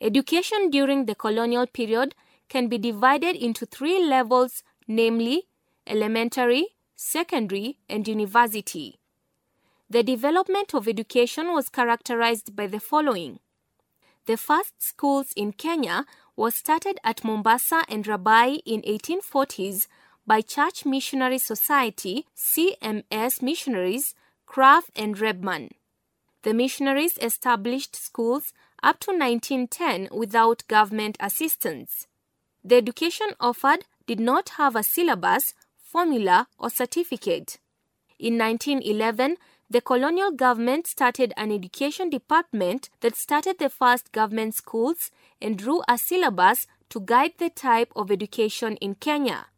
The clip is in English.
Education during the colonial period can be divided into 3 levels, namely elementary, secondary, and university. The development of education was characterized by the following. The first schools in Kenya was started at Mombasa and Rabai in 1840s by Church Missionary Society CMS missionaries Kraft and Rebman. The missionaries established schools up to 1910 without government assistance. The education offered did not have a syllabus, formula, or certificate. In 1911, the colonial government started an education department that started the first government schools and drew a syllabus to guide the type of education in Kenya.